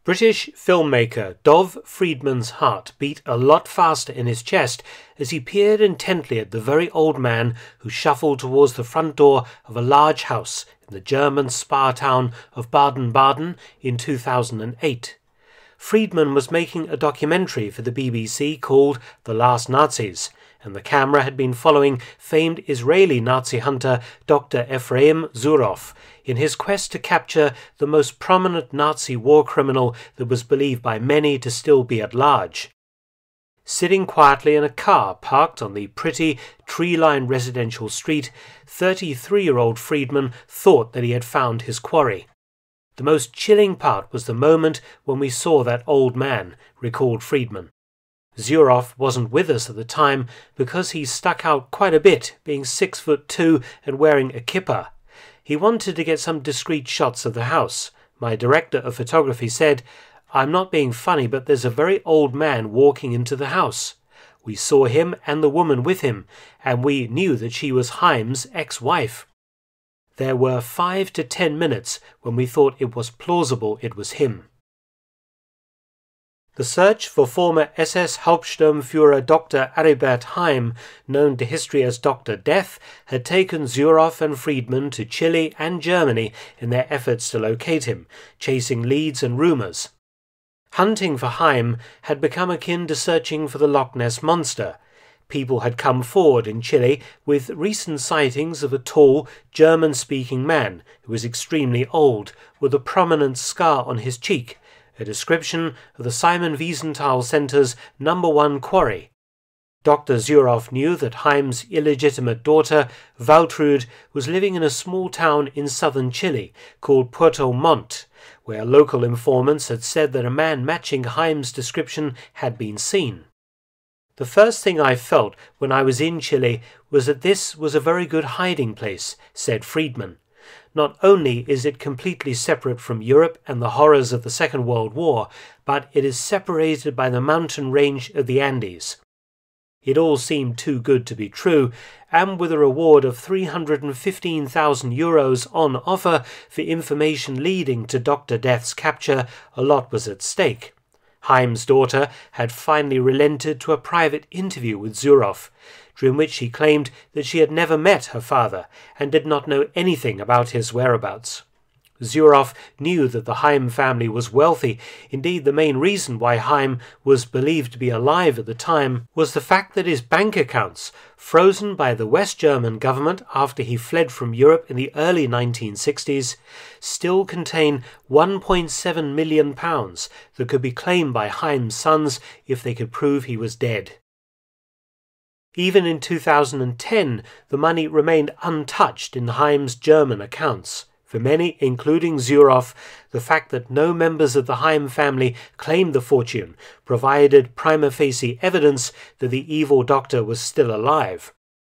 British filmmaker Dov Friedman's heart beat a lot faster in his chest as he peered intently at the very old man who shuffled towards the front door of a large house in the German spa town of Baden-Baden in 2008. Friedman was making a documentary for the BBC called The Last Nazis, and the camera had been following famed Israeli Nazi hunter Dr. Efraim Zuroff in his quest to capture the most prominent Nazi war criminal that was believed by many to still be at large. Sitting quietly in a car parked on the pretty, tree-lined residential street, 33-year-old Friedman thought that he had found his quarry. The most chilling part was the moment when we saw that old man, recalled Friedman. Zuroff wasn't with us at the time because he stuck out quite a bit, being 6'2" and wearing a kippah. He wanted to get some discreet shots of the house. My director of photography said, "I'm not being funny, but there's a very old man walking into the house." We saw him and the woman with him, and we knew that she was Haim's ex-wife. There were 5 to 10 minutes when we thought it was plausible it was him. The search for former SS Hauptsturmführer Dr. Aribert Haim, known to history as Dr. Death, had taken Zuroff and Friedman to Chile and Germany in their efforts to locate him, chasing leads and rumours. Hunting for Haim had become akin to searching for the Loch Ness Monster. People had come forward in Chile with recent sightings of a tall, German-speaking man who was extremely old, with a prominent scar on his cheek, a description of the Simon Wiesenthal Center's #1 quarry. Dr. Zuroff knew that Haim's illegitimate daughter, Waltrud, was living in a small town in southern Chile called Puerto Montt, where local informants had said that a man matching Haim's description had been seen. The first thing I felt when I was in Chile was that this was a very good hiding place, said Friedman. Not only is it completely separate from Europe and the horrors of the Second World War, but it is separated by the mountain range of the Andes. It all seemed too good to be true, and with a reward of 315,000 euros on offer for information leading to Dr. Death's capture, a lot was at stake. Haim's daughter had finally relented to a private interview with Zuroff, during which she claimed that she had never met her father and did not know anything about his whereabouts. Zuroff knew that the Haim family was wealthy. Indeed, the main reason why Haim was believed to be alive at the time was the fact that his bank accounts, frozen by the West German government after he fled from Europe in the early 1960s, still contain £1.7 million that could be claimed by Haim's sons if they could prove he was dead. Even in 2010, the money remained untouched in Haim's German accounts. For many, including Zuroff, the fact that no members of the Haim family claimed the fortune provided prima facie evidence that the evil doctor was still alive.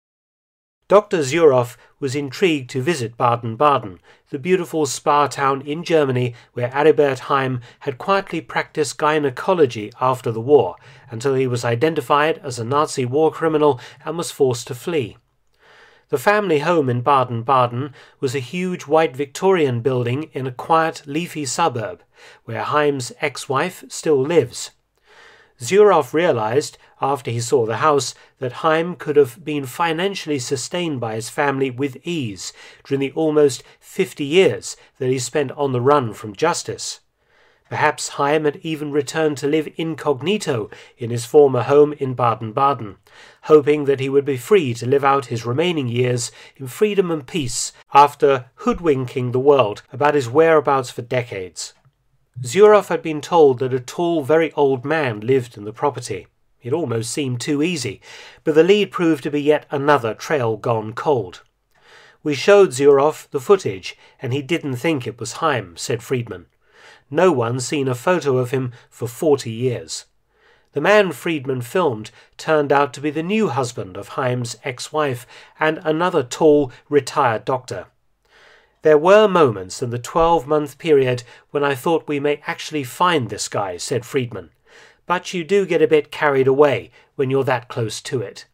Dr. Zuroff was intrigued to visit Baden-Baden, the beautiful spa town in Germany where Aribert Haim had quietly practiced gynecology after the war, until he was identified as a Nazi war criminal and was forced to flee. The family home in Baden-Baden was a huge white Victorian building in a quiet, leafy suburb, where Haim's ex-wife still lives. Zuroff realized, after he saw the house, that Haim could have been financially sustained by his family with ease during the almost 50 years that he spent on the run from justice. Perhaps Haim had even returned to live incognito in his former home in Baden-Baden, hoping that he would be free to live out his remaining years in freedom and peace after hoodwinking the world about his whereabouts for decades. Zuroff had been told that a tall, very old man lived in the property. It almost seemed too easy, but the lead proved to be yet another trail gone cold. We showed Zuroff the footage, and he didn't think it was Haim, said Friedman. No one's seen a photo of him for 40 years. The man Friedman filmed turned out to be the new husband of Haim's ex-wife and another tall, retired doctor. There were moments in the 12-month period when I thought we may actually find this guy, said Friedman. But you do get a bit carried away when you're that close to it.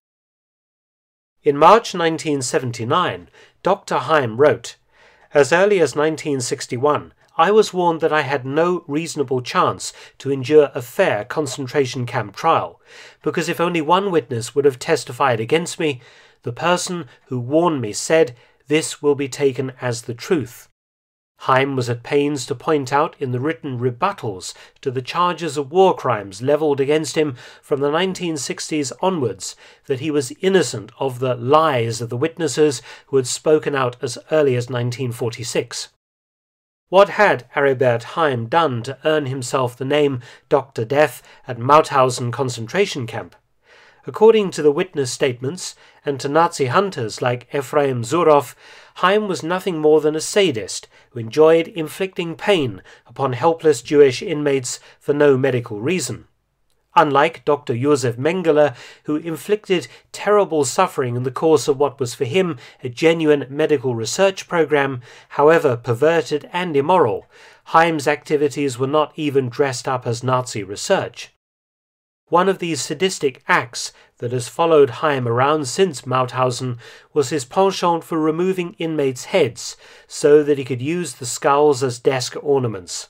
In March 1979, Dr. Haim wrote, "As early as 1961, I was warned that I had no reasonable chance to endure a fair concentration camp trial, because if only one witness would have testified against me, the person who warned me said, "This will be taken as the truth." Heim was at pains to point out in the written rebuttals to the charges of war crimes levelled against him from the 1960s onwards that he was innocent of the lies of the witnesses who had spoken out as early as 1946. What had Aribert Heim done to earn himself the name Dr. Death at Mauthausen concentration camp? According to the witness statements, and to Nazi hunters like Ephraim Zuroff, Heim was nothing more than a sadist who enjoyed inflicting pain upon helpless Jewish inmates for no medical reason. Unlike Dr. Josef Mengele, who inflicted terrible suffering in the course of what was for him a genuine medical research program, however perverted and immoral, Heim's activities were not even dressed up as Nazi research. One of these sadistic acts that has followed Heim around since Mauthausen was his penchant for removing inmates' heads so that he could use the skulls as desk ornaments.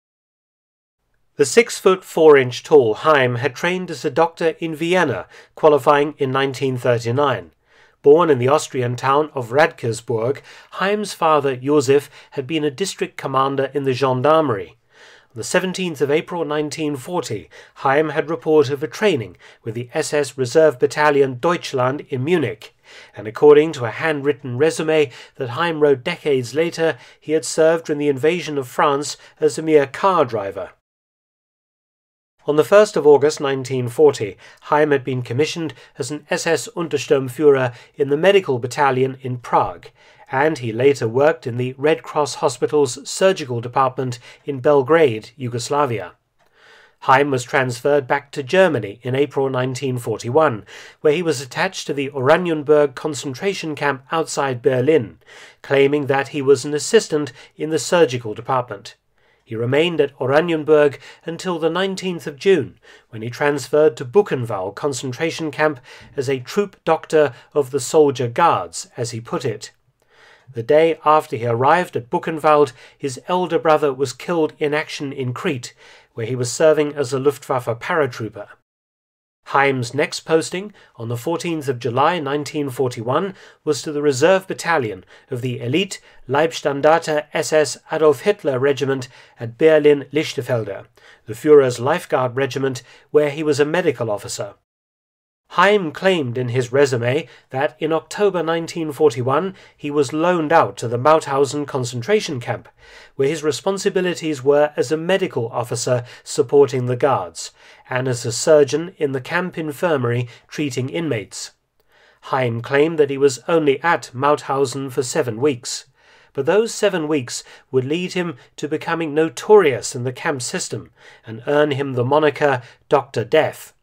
The 6'4" tall Heim had trained as a doctor in Vienna, qualifying in 1939. Born in the Austrian town of Radkersburg, Heim's father, Josef, had been a district commander in the gendarmerie. On the 17th of April 1940, Heim had reported for training with the SS Reserve Battalion Deutschland in Munich, and according to a handwritten resume that Heim wrote decades later, he had served in the invasion of France as a mere car driver. On the 1st of August 1940, Heim had been commissioned as an SS Untersturmführer in the medical battalion in Prague, and he later worked in the Red Cross Hospital's surgical department in Belgrade, Yugoslavia. Heim was transferred back to Germany in April 1941, where he was attached to the Oranienburg concentration camp outside Berlin, claiming that he was an assistant in the surgical department. He remained at Oranienburg until the 19th of June, when he transferred to Buchenwald concentration camp as a troop doctor of the soldier guards, as he put it. The day after he arrived at Buchenwald, his elder brother was killed in action in Crete, where he was serving as a Luftwaffe paratrooper. Heim's next posting, on the 14th of July 1941, was to the Reserve Battalion of the Elite Leibstandarte SS Adolf Hitler Regiment at Berlin-Lichterfelde, the Führer's Lifeguard Regiment, where he was a medical officer. Heim claimed in his resume that in October 1941 he was loaned out to the Mauthausen concentration camp, where his responsibilities were as a medical officer supporting the guards, and as a surgeon in the camp infirmary treating inmates. Heim claimed that he was only at Mauthausen for 7 weeks, but those 7 weeks would lead him to becoming notorious in the camp system and earn him the moniker Dr. Death.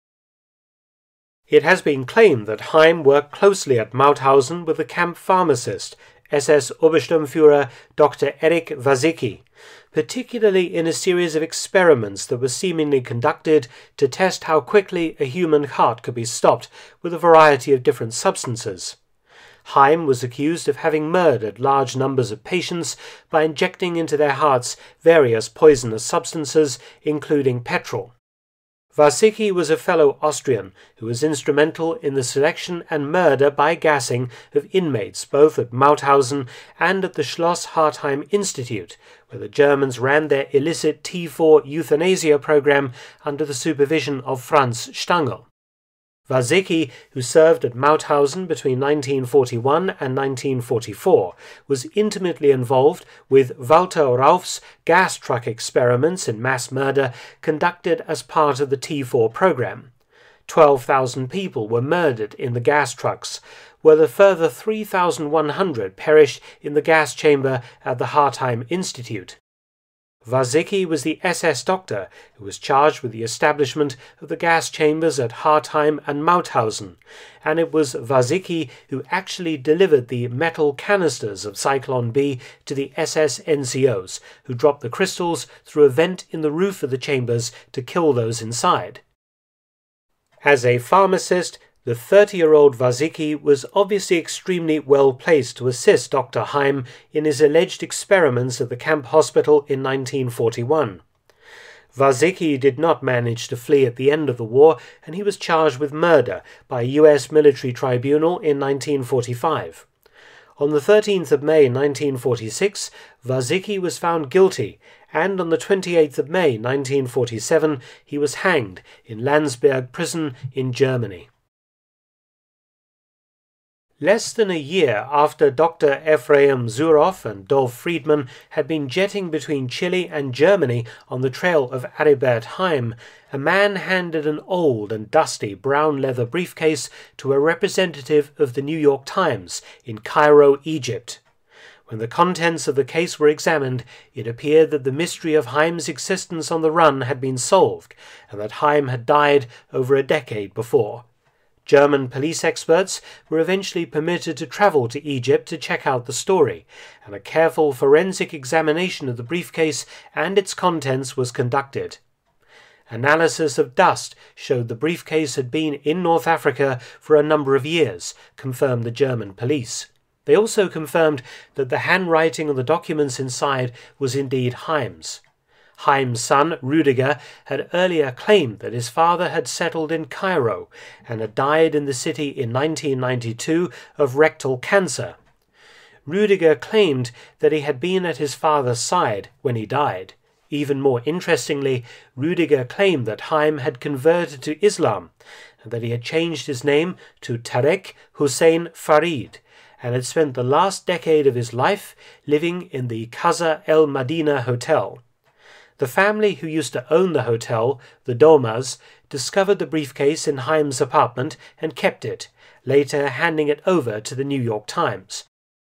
It has been claimed that Heim worked closely at Mauthausen with the camp pharmacist, SS Obersturmführer Dr. Erich Wasicki, particularly in a series of experiments that were seemingly conducted to test how quickly a human heart could be stopped with a variety of different substances. Heim was accused of having murdered large numbers of patients by injecting into their hearts various poisonous substances, including petrol. Wasicki was a fellow Austrian who was instrumental in the selection and murder by gassing of inmates both at Mauthausen and at the Schloss Hartheim Institute, where the Germans ran their illicit T4 euthanasia program under the supervision of Franz Stangl. Wasicki, who served at Mauthausen between 1941 and 1944, was intimately involved with Walter Rauff's gas truck experiments in mass murder conducted as part of the T4 program. 12,000 people were murdered in the gas trucks, while a further 3,100 perished in the gas chamber at the Hartheim Institute. Wasicki was the SS doctor who was charged with the establishment of the gas chambers at Hartheim and Mauthausen, and it was Wasicki who actually delivered the metal canisters of Zyklon B to the SS NCOs, who dropped the crystals through a vent in the roof of the chambers to kill those inside. As a pharmacist, The 30-year-old Vařický was obviously extremely well placed to assist Dr. Heim in his alleged experiments at the camp hospital in 1941. Vařický did not manage to flee at the end of the war, and he was charged with murder by a US military tribunal in 1945. On the 13th of May 1946, Vařický was found guilty, and on the 28th of May 1947 he was hanged in Landsberg prison in Germany. Less than a year after Dr. Ephraim Zuroff and Dolf Friedman had been jetting between Chile and Germany on the trail of Aribert Heim, a man handed an old and dusty brown leather briefcase to a representative of the New York Times in Cairo, Egypt. When the contents of the case were examined, it appeared that the mystery of Heim's existence on the run had been solved, and that Heim had died over a decade before. German police experts were eventually permitted to travel to Egypt to check out the story, and a careful forensic examination of the briefcase and its contents was conducted. Analysis of dust showed the briefcase had been in North Africa for a number of years, confirmed the German police. They also confirmed that the handwriting on the documents inside was indeed Heim's. Heim's son, Rüdiger, had earlier claimed that his father had settled in Cairo and had died in the city in 1992 of rectal cancer. Rüdiger claimed that he had been at his father's side when he died. Even more interestingly, Rüdiger claimed that Heim had converted to Islam and that he had changed his name to Tarek Hussein Farid and had spent the last decade of his life living in the Casa El Madina Hotel. The family who used to own the hotel, the Domas, discovered the briefcase in Heim's apartment and kept it, later handing it over to the New York Times.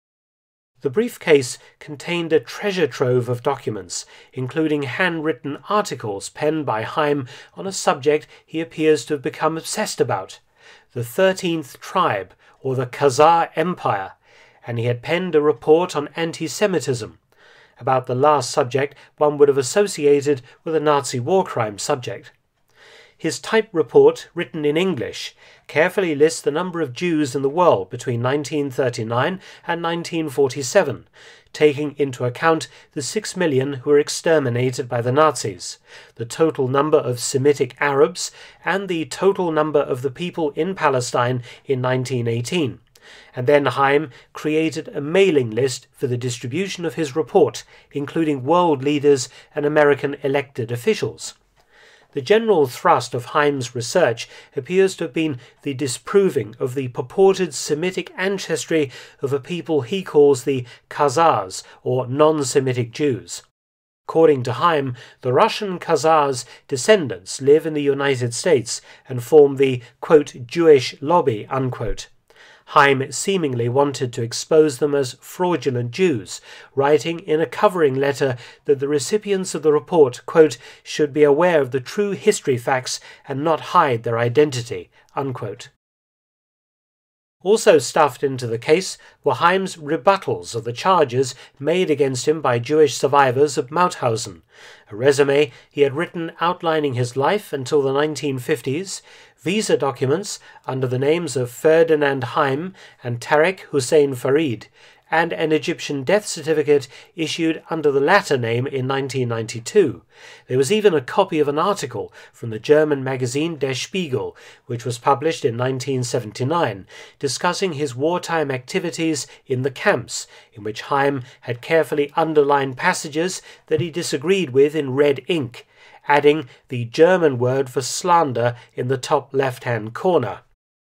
The briefcase contained a treasure trove of documents, including handwritten articles penned by Heim on a subject he appears to have become obsessed about, the 13th tribe, or the Khazar Empire, and he had penned a report on anti-Semitism. About the last subject one would have associated with a Nazi war crime subject. His typed report, written in English, carefully lists the number of Jews in the world between 1939 and 1947, taking into account the 6 million who were exterminated by the Nazis, the total number of Semitic Arabs, and the total number of the people in Palestine in 1918. And then Heim created a mailing list for the distribution of his report, including world leaders and American elected officials. The general thrust of Heim's research appears to have been the disproving of the purported Semitic ancestry of a people he calls the Khazars, or non-Semitic Jews. According to Heim, the Russian Khazars' descendants live in the United States and form the, quote, Jewish lobby, unquote. Heim seemingly wanted to expose them as fraudulent Jews, writing in a covering letter that the recipients of the report, quote, should be aware of the true history facts and not hide their identity, unquote. Also stuffed into the case were Heim's rebuttals of the charges made against him by Jewish survivors of Mauthausen, a resume he had written outlining his life until the 1950s, visa documents under the names of Ferdinand Heim and Tarek Hussein Farid, and an Egyptian death certificate issued under the latter name in 1992. There was even a copy of an article from the German magazine Der Spiegel, which was published in 1979, discussing his wartime activities in the camps, in which Heim had carefully underlined passages that he disagreed with in red ink, adding the German word for slander in the top left-hand corner.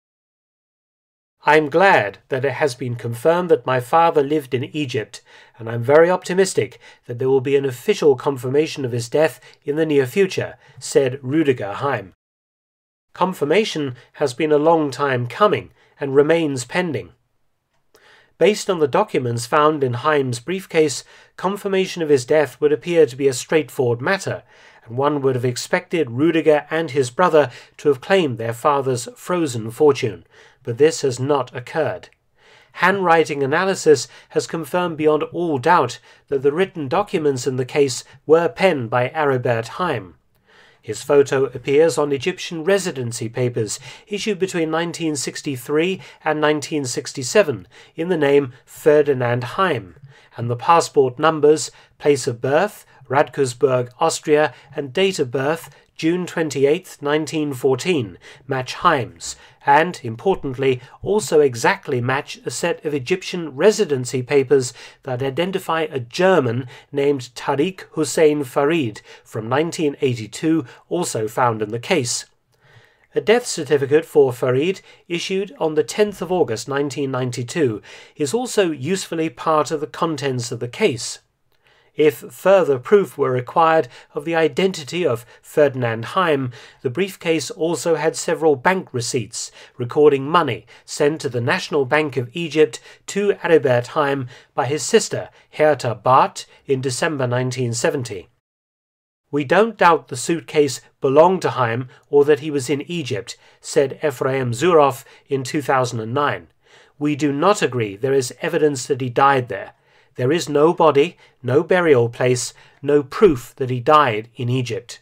I am glad that it has been confirmed that my father lived in Egypt, and I am very optimistic that there will be an official confirmation of his death in the near future, said Rüdiger Heim. Confirmation has been a long time coming and remains pending. Based on the documents found in Heim's briefcase, confirmation of his death would appear to be a straightforward matter, and one would have expected Rüdiger and his brother to have claimed their father's frozen fortune, but this has not occurred. Handwriting analysis has confirmed beyond all doubt that the written documents in the case were penned by Aribert Heim. His photo appears on Egyptian residency papers issued between 1963 and 1967 in the name Ferdinand Heim, and the passport numbers, place of birth, Radkersburg, Austria, and date of birth, June 28, 1914, match Heim's, and, importantly, also exactly match a set of Egyptian residency papers that identify a German named Tariq Hussein Farid from 1982, also found in the case. A death certificate for Farid, issued on the 10th of August 1992, is also usefully part of the contents of the case. If further proof were required of the identity of Ferdinand Heim, the briefcase also had several bank receipts recording money sent to the National Bank of Egypt to Aribert Heim by his sister Herta Barth in December 1970. "We don't doubt the suitcase belonged to Heim or that he was in Egypt," said Ephraim Zuroff in 2009. "We do not agree there is evidence that he died there. There is no body, no burial place, no proof that he died in Egypt."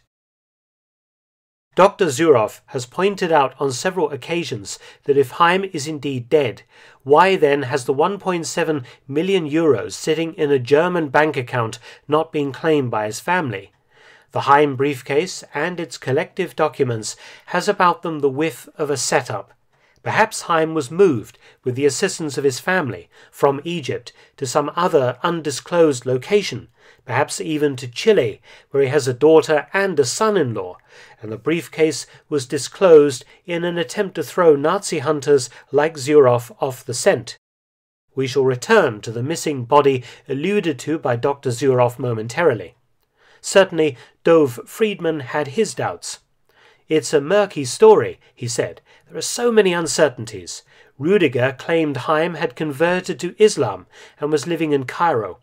Dr. Zuroff has pointed out on several occasions that if Heim is indeed dead, why then has the 1.7 million euros sitting in a German bank account not been claimed by his family? The Heim briefcase and its collective documents has about them the whiff of a setup. Perhaps Heim was moved, with the assistance of his family, from Egypt to some other undisclosed location, perhaps even to Chile, where he has a daughter and a son-in-law, and the briefcase was disclosed in an attempt to throw Nazi hunters like Zuroff off the scent. We shall return to the missing body alluded to by Dr. Zuroff momentarily. Certainly, Dov Friedman had his doubts. "It's a murky story," he said. "There are so many uncertainties. Rudiger claimed Heim had converted to Islam and was living in Cairo.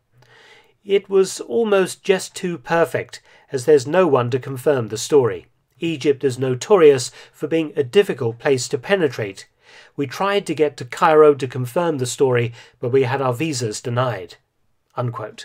It was almost just too perfect, as there's no one to confirm the story. Egypt is notorious for being a difficult place to penetrate. We tried to get to Cairo to confirm the story, but we had our visas denied." Unquote.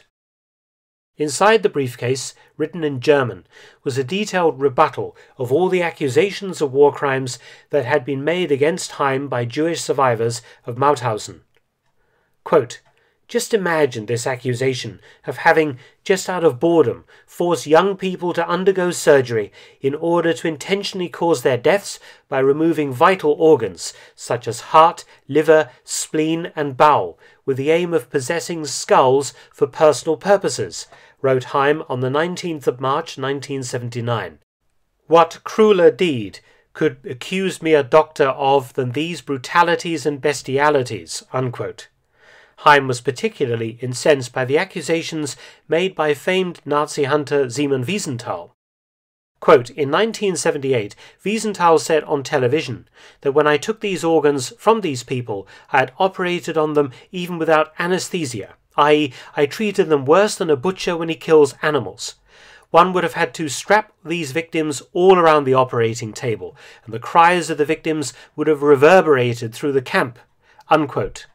Inside the briefcase, written in German, was a detailed rebuttal of all the accusations of war crimes that had been made against Heim by Jewish survivors of Mauthausen. Quote, "Just imagine this accusation of having, just out of boredom, forced young people to undergo surgery in order to intentionally cause their deaths by removing vital organs, such as heart, liver, spleen, and bowel, with the aim of possessing skulls for personal purposes," wrote Heim on the 19th of March 1979. "What crueler deed could accuse me a doctor of than these brutalities and bestialities?" Unquote. Heim was particularly incensed by the accusations made by famed Nazi hunter Simon Wiesenthal. Quote, "In 1978, Wiesenthal said on television that when I took these organs from these people, I had operated on them even without anesthesia, i.e., I treated them worse than a butcher when he kills animals. One would have had to strap these victims all around the operating table, and the cries of the victims would have reverberated through the camp." Unquote.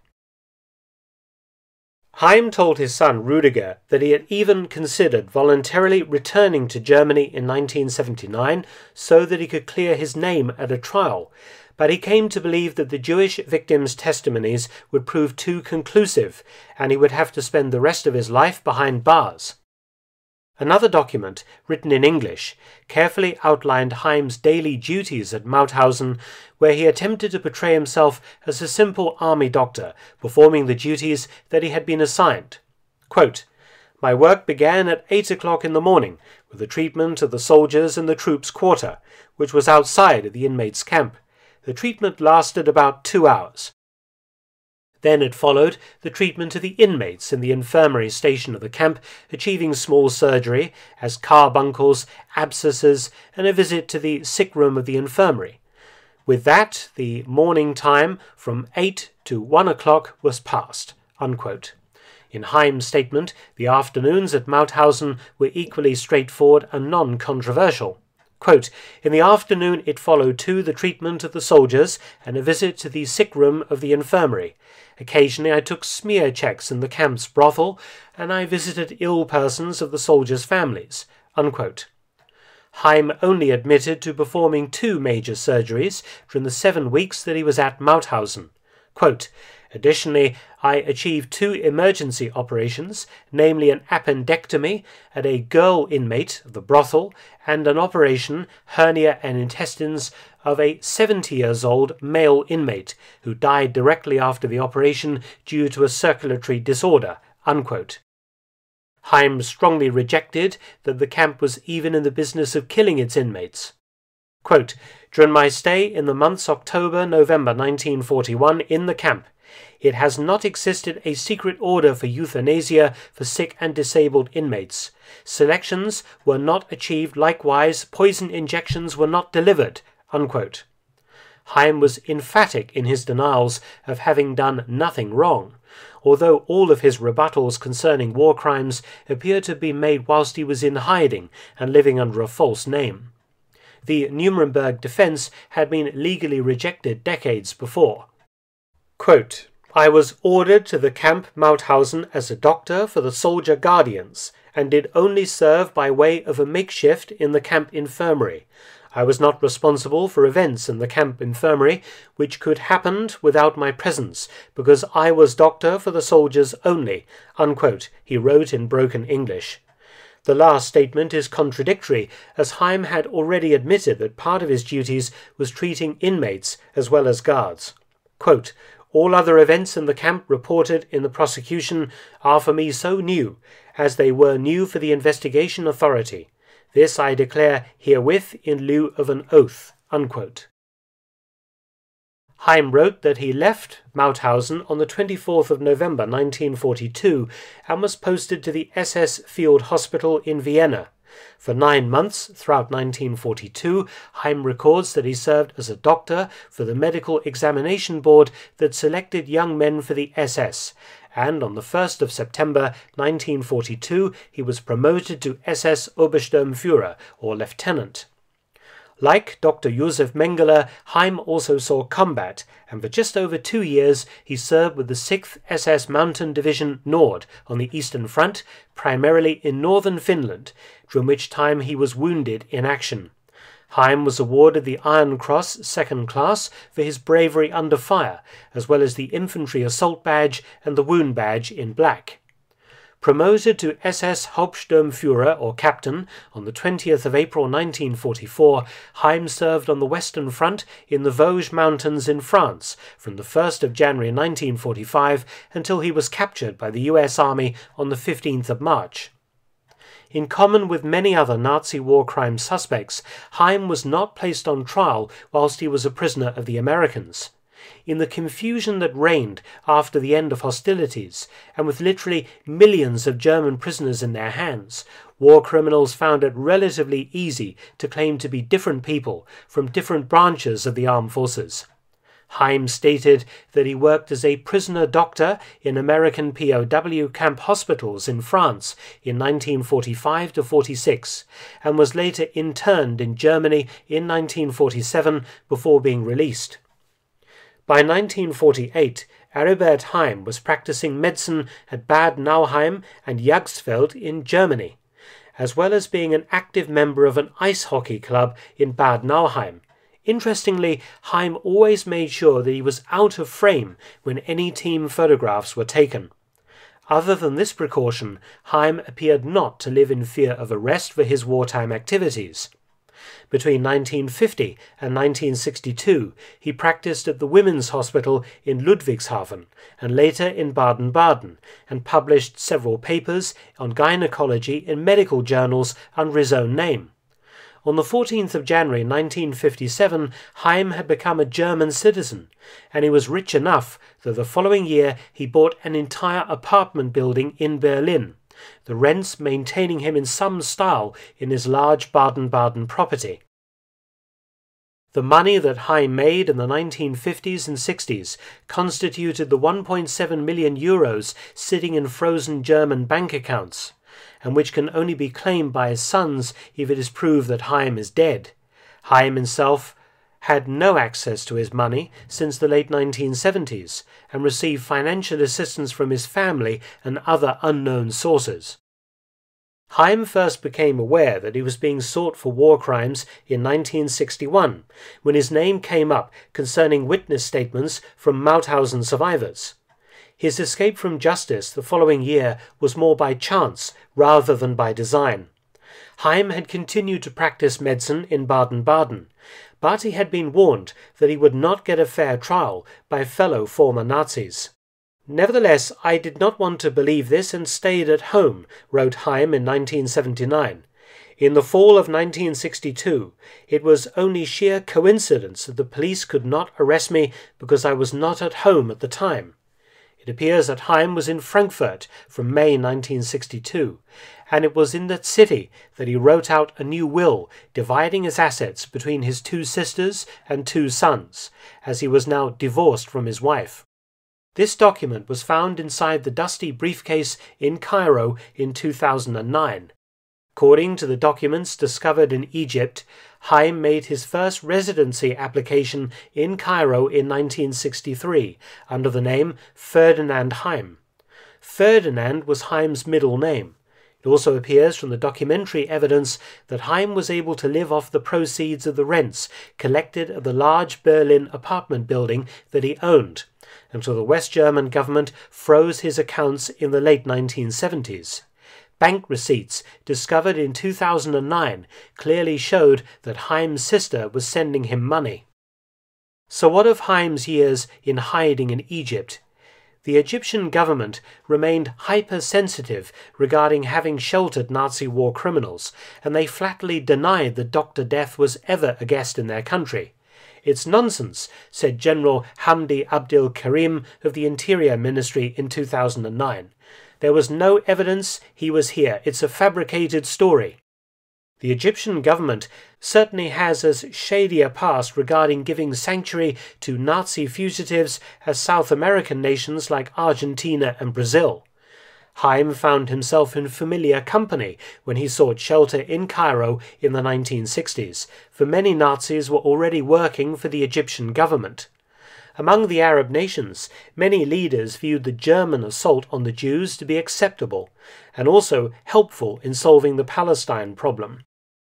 Heim told his son Rudiger that he had even considered voluntarily returning to Germany in 1979 so that he could clear his name at a trial, but he came to believe that the Jewish victims' testimonies would prove too conclusive, and he would have to spend the rest of his life behind bars. Another document, written in English, carefully outlined Heim's daily duties at Mauthausen, where he attempted to portray himself as a simple army doctor, performing the duties that he had been assigned. Quote, "My work began at 8 o'clock in the morning, with the treatment of the soldiers in the troops' quarter, which was outside of the inmates' camp. The treatment lasted about 2 hours. Then it followed the treatment of the inmates in the infirmary station of the camp, achieving small surgery, as carbuncles, abscesses, and a visit to the sick room of the infirmary. With that, the morning time from 8 to 1 o'clock was passed." Unquote. In Heim's statement, the afternoons at Mauthausen were equally straightforward and non-controversial. Quote, "In the afternoon it followed too the treatment of the soldiers and a visit to the sick room of the infirmary. Occasionally I took smear checks in the camp's brothel, and I visited ill persons of the soldiers' families." Unquote. Heim only admitted to performing 2 major surgeries during the 7 weeks that he was at Mauthausen. Quote, additionally, I achieved 2 emergency operations, namely an appendectomy at a girl inmate of the brothel and an operation, hernia and intestines, of a 70-year-old male inmate who died directly after the operation due to a circulatory disorder. Unquote. Heim strongly rejected that the camp was even in the business of killing its inmates. Quote, during my stay in the months October-November 1941 in the camp, it has not existed a secret order for euthanasia for sick and disabled inmates. Selections were not achieved. Likewise, poison injections were not delivered. Unquote. Heim was emphatic in his denials of having done nothing wrong, although all of his rebuttals concerning war crimes appear to be made whilst he was in hiding and living under a false name. The Nuremberg defense had been legally rejected decades before. Quote, I was ordered to the camp Mauthausen as a doctor for the soldier guardians, and did only serve by way of a makeshift in the camp infirmary. I was not responsible for events in the camp infirmary which could happen without my presence, because I was doctor for the soldiers only, unquote, he wrote in broken English. The last statement is contradictory, as Heim had already admitted that part of his duties was treating inmates as well as guards. Quote, all other events in the camp reported in the prosecution are for me so new, as they were new for the investigation authority. This I declare herewith in lieu of an oath. Unquote. Heim wrote that he left Mauthausen on the 24th of November 1942 and was posted to the SS Field Hospital in Vienna. For 9 months throughout 1942, Heim records that he served as a doctor for the Medical Examination Board that selected young men for the SS, and on the 1st of September 1942 he was promoted to SS Obersturmführer, or lieutenant. Like Dr. Josef Mengele, Heim also saw combat, and for just over 2 years he served with the 6th SS Mountain Division Nord on the Eastern Front, primarily in northern Finland, during which time he was wounded in action. Heim was awarded the Iron Cross Second Class for his bravery under fire, as well as the Infantry Assault Badge and the Wound Badge in black. Promoted to SS Hauptsturmführer, or captain, on the 20th of April 1944, Heim served on the Western Front in the Vosges Mountains in France from the 1st of January 1945 until he was captured by the US Army on the 15th of March. In common with many other Nazi war crime suspects, Heim was not placed on trial whilst he was a prisoner of the Americans. In the confusion that reigned after the end of hostilities, and with literally millions of German prisoners in their hands, war criminals found it relatively easy to claim to be different people from different branches of the armed forces. Heim stated that he worked as a prisoner doctor in American POW camp hospitals in France in 1945 to 46, and was later interned in Germany in 1947 before being released. By 1948, Aribert Heim was practicing medicine at Bad Nauheim and Jagdfeld in Germany, as well as being an active member of an ice hockey club in Bad Nauheim. Interestingly, Heim always made sure that he was out of frame when any team photographs were taken. Other than this precaution, Heim appeared not to live in fear of arrest for his wartime activities. Between 1950 and 1962, he practiced at the Women's Hospital in Ludwigshafen and later in Baden-Baden, and published several papers on gynecology in medical journals under his own name. On the 14th of January 1957, Heim had become a German citizen, and he was rich enough that the following year he bought an entire apartment building in Berlin, the rents maintaining him in some style in his large Baden-Baden property. The money that Heim made in the 1950s and 60s constituted the 1.7 million euros sitting in frozen German bank accounts, and which can only be claimed by his sons if it is proved that Heim is dead. Heim himself had no access to his money since the late 1970s, and received financial assistance from his family and other unknown sources. Heim first became aware that he was being sought for war crimes in 1961, when his name came up concerning witness statements from Mauthausen survivors. His escape from justice the following year was more by chance rather than by design. Heim had continued to practice medicine in Baden-Baden, but he had been warned that he would not get a fair trial by fellow former Nazis. Nevertheless, I did not want to believe this and stayed at home, wrote Heim in 1979. In the fall of 1962, it was only sheer coincidence that the police could not arrest me because I was not at home at the time. It appears that Heim was in Frankfurt from May 1962, and it was in that city that he wrote out a new will dividing his assets between his 2 sisters and 2 sons, as he was now divorced from his wife. This document was found inside the dusty briefcase in Cairo in 2009. According to the documents discovered in Egypt, Heim made his first residency application in Cairo in 1963 under the name Ferdinand Heim. Ferdinand was Heim's middle name. It also appears from the documentary evidence that Heim was able to live off the proceeds of the rents collected at the large Berlin apartment building that he owned, until the West German government froze his accounts in the late 1970s. Bank receipts discovered in 2009 clearly showed that Heim's sister was sending him money. So what of Heim's years in hiding in Egypt? The Egyptian government remained hypersensitive regarding having sheltered Nazi war criminals, and they flatly denied that Dr. Death was ever a guest in their country. It's nonsense, said General Hamdi Abdel Karim of the Interior Ministry in 2009. There was no evidence he was here. It's a fabricated story. The Egyptian government certainly has as shady a past regarding giving sanctuary to Nazi fugitives as South American nations like Argentina and Brazil. Heim found himself in familiar company when he sought shelter in Cairo in the 1960s, for many Nazis were already working for the Egyptian government. Among the Arab nations, many leaders viewed the German assault on the Jews to be acceptable, and also helpful in solving the Palestine problem.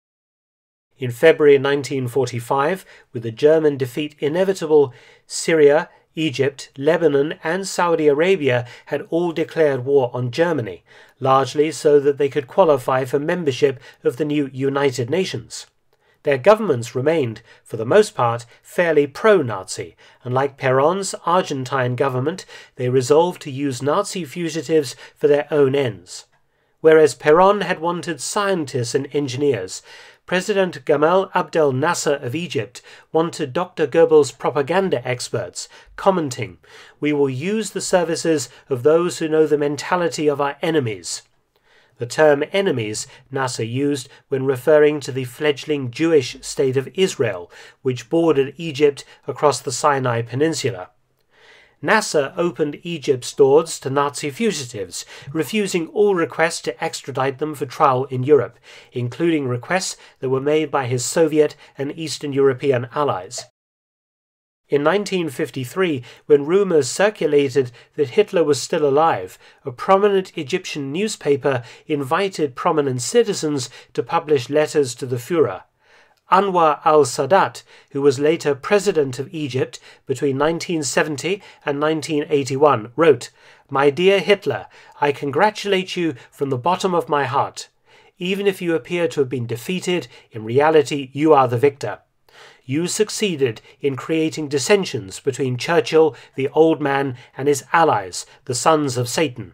In February 1945, with the German defeat inevitable, Syria, Egypt, Lebanon and Saudi Arabia had all declared war on Germany, largely so that they could qualify for membership of the new United Nations. Their governments remained, for the most part, fairly pro-Nazi, and like Perón's Argentine government, they resolved to use Nazi fugitives for their own ends. Whereas Perón had wanted scientists and engineers, President Gamal Abdel Nasser of Egypt wanted Dr. Goebbels' propaganda experts, commenting, "We will use the services of those who know the mentality of our enemies." The term enemies Nasser used when referring to the fledgling Jewish state of Israel, which bordered Egypt across the Sinai Peninsula. Nasser opened Egypt's doors to Nazi fugitives, refusing all requests to extradite them for trial in Europe, including requests that were made by his Soviet and Eastern European allies. In 1953, when rumors circulated that Hitler was still alive, a prominent Egyptian newspaper invited prominent citizens to publish letters to the Führer. Anwar al-Sadat, who was later president of Egypt between 1970 and 1981, wrote, "My dear Hitler, I congratulate you from the bottom of my heart. Even if you appear to have been defeated, in reality you are the victor. You succeeded in creating dissensions between Churchill, the old man, and his allies, the sons of Satan."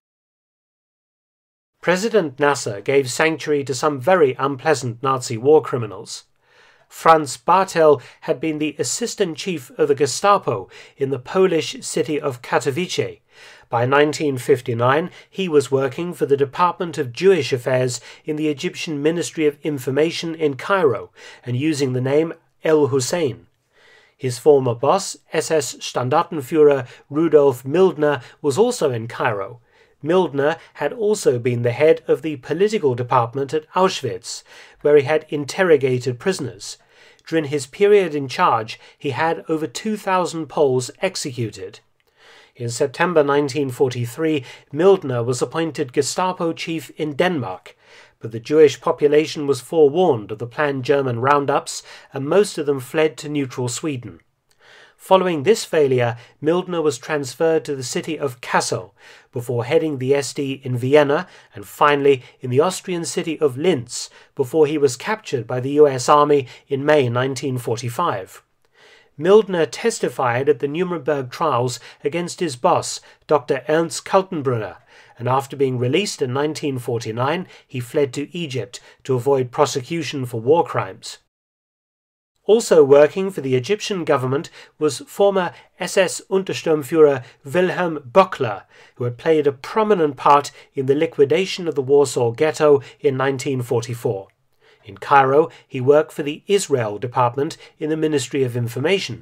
President Nasser gave sanctuary to some very unpleasant Nazi war criminals. Franz Bartel had been the assistant chief of the Gestapo in the Polish city of Katowice. By 1959, he was working for the Department of Jewish Affairs in the Egyptian Ministry of Information in Cairo and using the name El Hussein. His former boss, SS Standartenführer Rudolf Mildner, was also in Cairo. Mildner had also been the head of the political department at Auschwitz, where he had interrogated prisoners. During his period in charge, he had over 2,000 Poles executed. In September 1943, Mildner was appointed Gestapo chief in Denmark. but the Jewish population was forewarned of the planned German roundups, and most of them fled to neutral Sweden. Following this failure, Mildner was transferred to the city of Kassel, before heading the SD in Vienna, and finally in the Austrian city of Linz, before he was captured by the US Army in May 1945. Mildner testified at the Nuremberg trials against his boss, Dr. Ernst Kaltenbrunner, and after being released in 1949, he fled to Egypt to avoid prosecution for war crimes. Also working for the Egyptian government was former SS Untersturmführer Wilhelm Böckler, who had played a prominent part in the liquidation of the Warsaw Ghetto in 1944. In Cairo, he worked for the Israel Department in the Ministry of Information.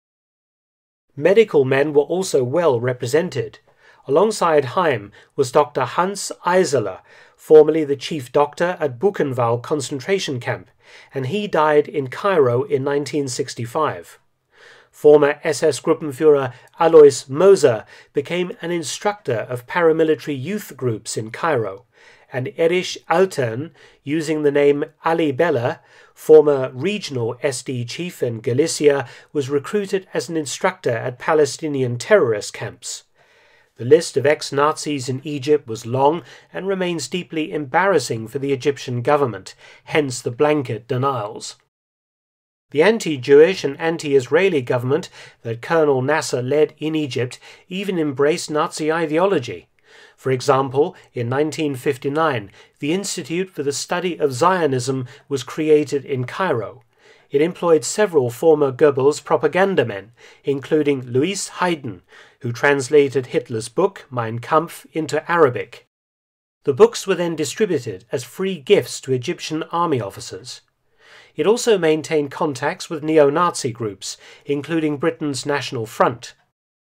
Medical men were also well represented. Alongside Heim was Dr. Hans Eiseler, formerly the chief doctor at Buchenwald concentration camp, and he died in Cairo in 1965. Former SS Gruppenführer Alois Moser became an instructor of paramilitary youth groups in Cairo, and Erich Altern, using the name Ali Bella, former regional SD chief in Galicia, was recruited as an instructor at Palestinian terrorist camps. The list of ex-Nazis in Egypt was long and remains deeply embarrassing for the Egyptian government, hence the blanket denials. The anti-Jewish and anti-Israeli government that Colonel Nasser led in Egypt even embraced Nazi ideology. For example, in 1959, the Institute for the Study of Zionism was created in Cairo. It employed several former Goebbels propaganda men, including Louis Hayden, who translated Hitler's book Mein Kampf into Arabic. The books were then distributed as free gifts to Egyptian army officers. It also maintained contacts with neo-Nazi groups, including Britain's National Front.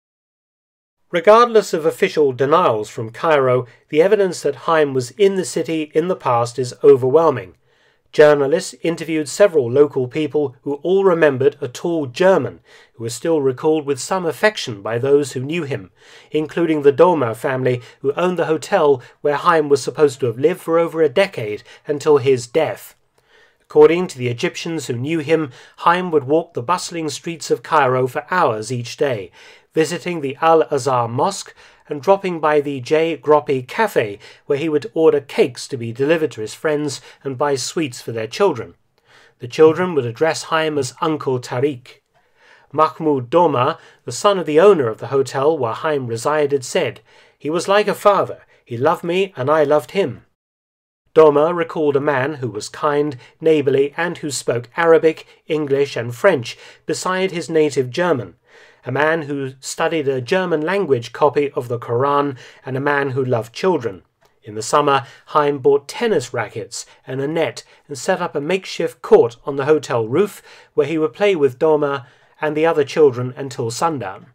Regardless of official denials from Cairo, the evidence that Heim was in the city in the past is overwhelming. Journalists interviewed several local people who all remembered a tall German who was still recalled with some affection by those who knew him, including the Domer family who owned the hotel where Heim was supposed to have lived for over a decade until his death. According to the Egyptians who knew him, Heim would walk the bustling streets of Cairo for hours each day, visiting the Al-Azhar Mosque and dropping by the J. Groppi Cafe, where he would order cakes to be delivered to his friends and buy sweets for their children. The children would address Heim as Uncle Tariq. Mahmoud Domer, the son of the owner of the hotel where Heim resided, said, "He was like a father. He loved me and I loved him." Domer recalled a man who was kind, neighborly, and who spoke Arabic, English, and French beside his native German, a man who studied a German language copy of the Quran, and a man who loved children. In the summer, Heim bought tennis rackets and a net and set up a makeshift court on the hotel roof where he would play with Domer and the other children until sundown.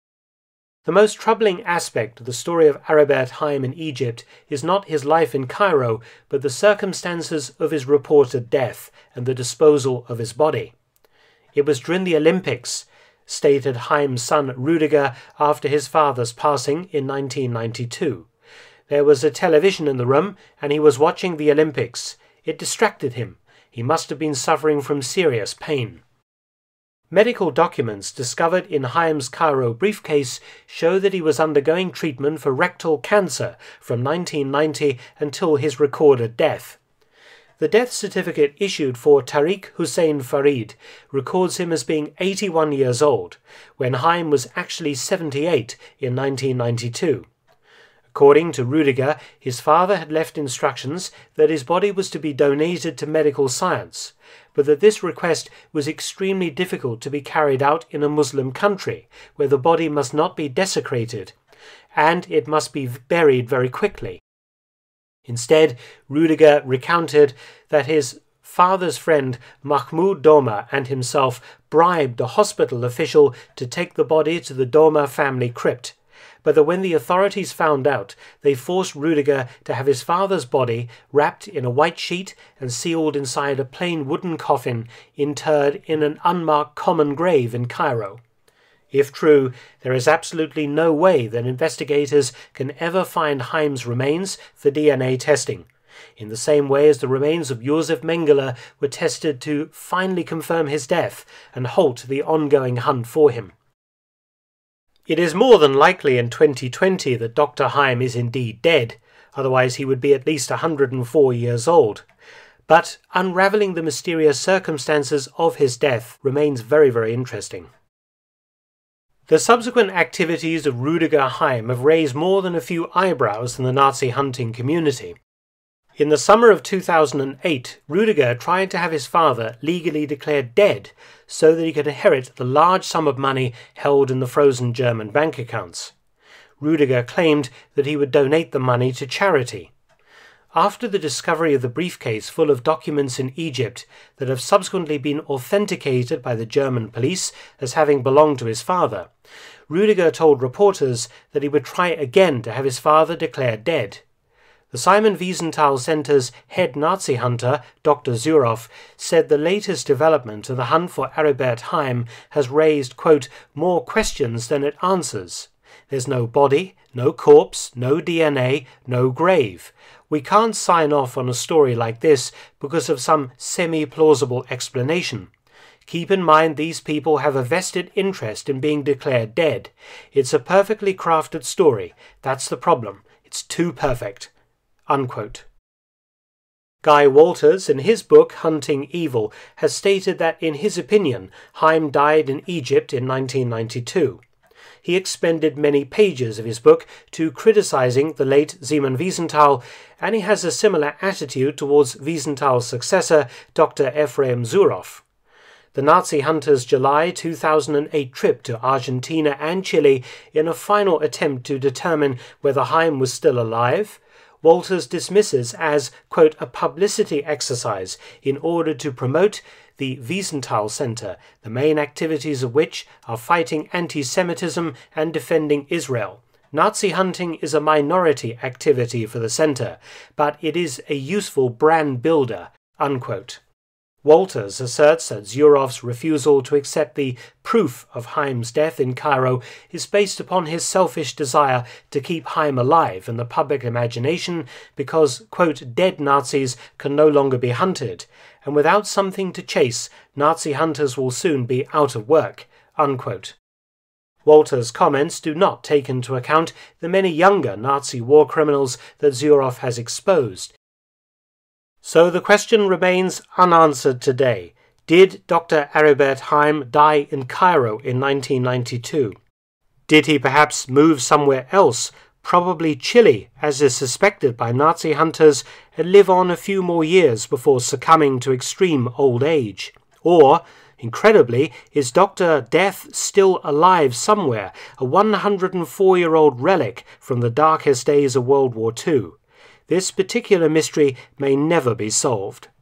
The most troubling aspect of the story of Aribert Heim in Egypt is not his life in Cairo, but the circumstances of his reported death and the disposal of his body. "It was during the Olympics," stated Heim's son Rudiger after his father's passing in 1992. "There was a television in the room and he was watching the Olympics. It distracted him. He must have been suffering from serious pain." Medical documents discovered in Heim's Cairo briefcase show that he was undergoing treatment for rectal cancer from 1990 until his recorded death. The death certificate issued for Tariq Hussein Farid records him as being 81 years old, when Heim was actually 78 in 1992. According to Rudiger, his father had left instructions that his body was to be donated to medical science, but that this request was extremely difficult to be carried out in a Muslim country, where the body must not be desecrated, and it must be buried very quickly. Instead, Rudiger recounted that his father's friend Mahmoud Domer and himself bribed a hospital official to take the body to the Domer family crypt, but that when the authorities found out, they forced Rudiger to have his father's body wrapped in a white sheet and sealed inside a plain wooden coffin interred in an unmarked common grave in Cairo. If true, there is absolutely no way that investigators can ever find Heim's remains for DNA testing. in the same way as the remains of Josef Mengele were tested to finally confirm his death and halt the ongoing hunt for him. It is more than likely in 2020 that Dr. Heim is indeed dead, otherwise he would be at least 104 years old. But unravelling the mysterious circumstances of his death remains very, very interesting. The subsequent activities of Rüdiger Heim have raised more than a few eyebrows in the Nazi hunting community. In the summer of 2008, Rüdiger tried to have his father legally declared dead so that he could inherit the large sum of money held in the frozen German bank accounts. Rüdiger claimed that he would donate the money to charity. After the discovery of the briefcase full of documents in Egypt that have subsequently been authenticated by the German police as having belonged to his father, Rüdiger told reporters that he would try again to have his father declared dead. The Simon Wiesenthal Center's head Nazi hunter, Dr. Zuroff, said the latest development of the hunt for Aribert Heim has raised, quote, more questions than it answers. There's no body, no corpse, no DNA, no grave. We can't sign off on a story like this because of some semi-plausible explanation. Keep in mind these people have a vested interest in being declared dead. It's a perfectly crafted story. That's the problem. It's too perfect." Unquote. Guy Walters, in his book Hunting Evil, has stated that, in his opinion, Heim died in Egypt in 1992. He expended many pages of his book to criticizing the late Simon Wiesenthal, and he has a similar attitude towards Wiesenthal's successor, Dr. Ephraim Zuroff. The Nazi hunters' July 2008 trip to Argentina and Chile in a final attempt to determine whether Heim was still alive, Walters dismisses as, quote, a publicity exercise in order to promote the Wiesenthal Center, the main activities of which are fighting anti-Semitism and defending Israel. Nazi hunting is a minority activity for the center, but it is a useful brand builder, unquote. Walters asserts that Zuroff's refusal to accept the proof of Heim's death in Cairo is based upon his selfish desire to keep Heim alive in the public imagination because, quote, dead Nazis can no longer be hunted, and without something to chase, Nazi hunters will soon be out of work, unquote. Walters' comments do not take into account the many younger Nazi war criminals that Zuroff has exposed. So the question remains unanswered today. Did Dr. Aribert Heim die in Cairo in 1992? Did he perhaps move somewhere else, probably Chile, as is suspected by Nazi hunters, and live on a few more years before succumbing to extreme old age? Or, incredibly, is Dr. Death still alive somewhere, a 104-year-old relic from the darkest days of World War II? This particular mystery may never be solved.